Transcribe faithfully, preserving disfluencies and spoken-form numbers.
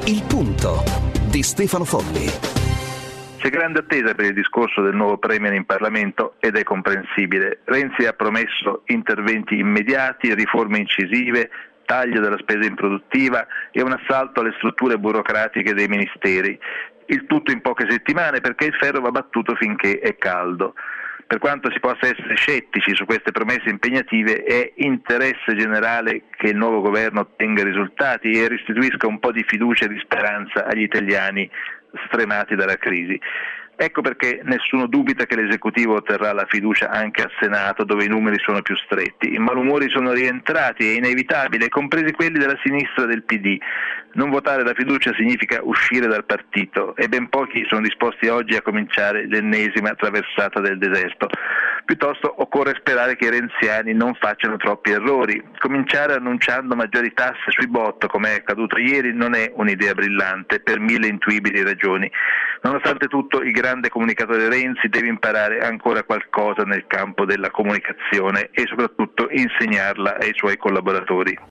Il punto di Stefano Folli. C'è grande attesa per il discorso del nuovo premier in Parlamento ed è comprensibile. Renzi ha promesso interventi immediati, riforme incisive, taglio della spesa improduttiva e un assalto alle strutture burocratiche dei ministeri. Il tutto in poche settimane perché il ferro va battuto finché è caldo. Per quanto si possa essere scettici su queste promesse impegnative, è interesse generale che il nuovo governo ottenga risultati e restituisca un po' di fiducia e di speranza agli italiani stremati dalla crisi. Ecco perché nessuno dubita che l'esecutivo otterrà la fiducia anche al Senato, dove i numeri sono più stretti. I malumori sono rientrati, è inevitabile, compresi quelli della sinistra del P D. Non votare la fiducia significa uscire dal partito e ben pochi sono disposti oggi a cominciare l'ennesima traversata del deserto. Piuttosto occorre sperare che i renziani non facciano troppi errori. Cominciare annunciando maggiori tasse sui bot, come è accaduto ieri, non è un'idea brillante per mille intuibili ragioni. Nonostante tutto, il grande comunicatore Renzi deve imparare ancora qualcosa nel campo della comunicazione e soprattutto insegnarla ai suoi collaboratori.